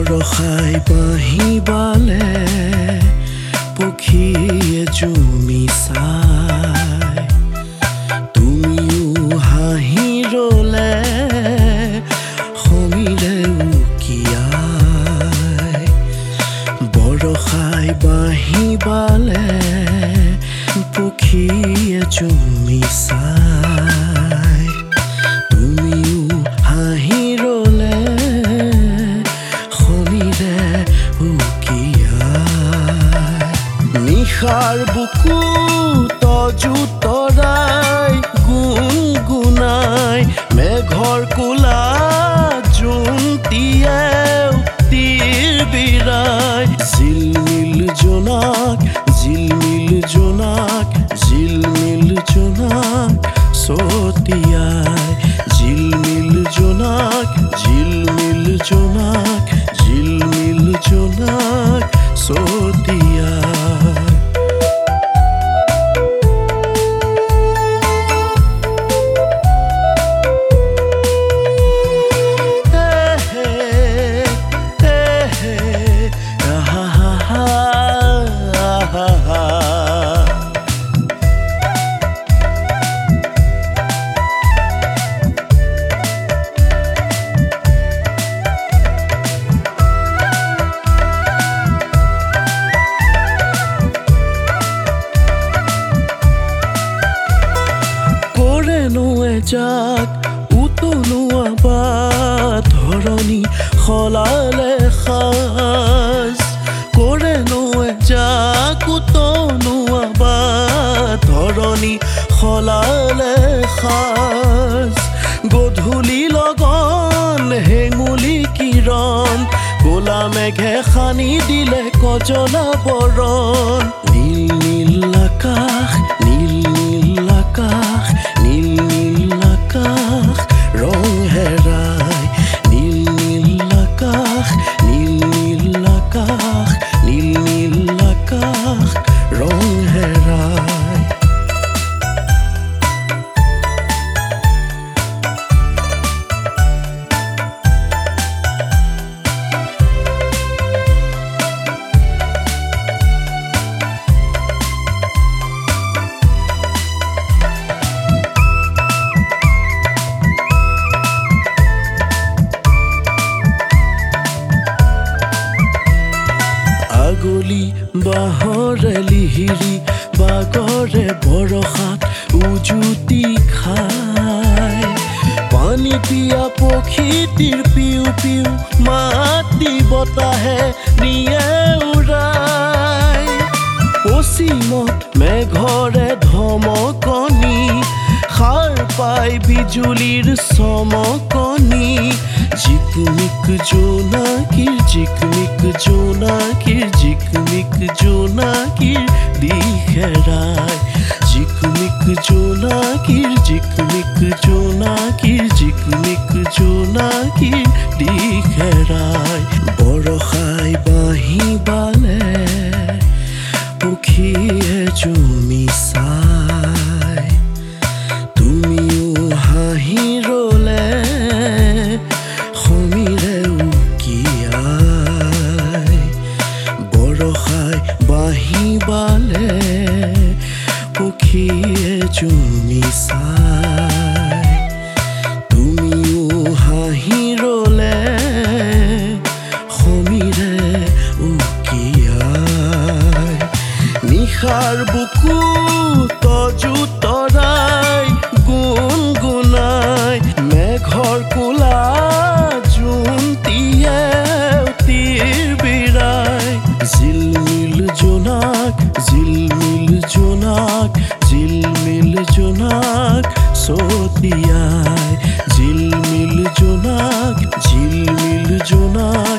বৰষাই বাঁহী বালে পক্ষীয়ে জুমি চাই তুমিও হাঁহি ৰলে সমীৰে উকিয়াই বৰষাই বাঁহী বালে পক্ষীয়ে জুমি চাই তুমিও হাঁহি ৰলে সমীৰে উকিয়াই নিশাৰ বুকু তজু তৰাই গুণগুণাই মেঘৰ কোলা জোনটিয়ে তীৰ বিৰাই জিলমিল জোনাক জিলমিল জোনাক জিলমিল জোনাক ছটিয়াই জিলমিল জোনাক জিলমিল জোনাক জিলমিল জোনাক ছটিয়াই যাক উতলোৱা বা ধৰণী সলালে সাজ কৰেনো যাক উতলোৱা বা ধৰণী সলালে সাজ গধূলি লগন হেঙুলি কিৰণ ক'লা মেঘে সানি দিলে কজলা বৰণ নীল নীল আকাশ নীল নীল আকাশ নীল নীল আকাশ ৰং হেৰাই নীল নীল আকাশ নীল নীল আকাশ নীল নীল আকাশ ৰং হেৰাই আগলি বাঁহৰে লিহিৰি বাগৰে বৰষাত উজুতি খাই পানী পিয়া পক্ষীটিৰ পিউ পিউ মাতি বতাহে নিয়ে উৰাই পশ্চিমত মেঘৰে ধমকনি সাৰ পাই বিজুলীৰ চমকনি জিকমিক জোনাকীৰ জিকমিক জোনাকীৰ জিকমিক জোনাকীৰ দিশেৰাই জিকমিক জোনাকীৰ জিকমিক জোনাকীৰ জিকমিক জোনাকীৰ দিশেৰাই বৰষাই বাঁহী বালে পক্ষীয়ে জুমি চাই তুমিও হাঁহি ৰলে সমীৰে উকিয়াই বৰষাই বাঁহী বালে পক্ষীয়ে জুমি চাই তুমিও হাঁহি ৰলে সমীৰে উকিয়াই নিশাৰ বুকু তজু তৰাই গুণগুণাই মেঘৰ কোলা জোনটিয়ে তীৰ বিৰাই জিলমিল জোনাক জিলমিল জোনাক জিলমিল জোনাক ছটিয়াই জিলমিল জোনাক জিলমিল জোনাক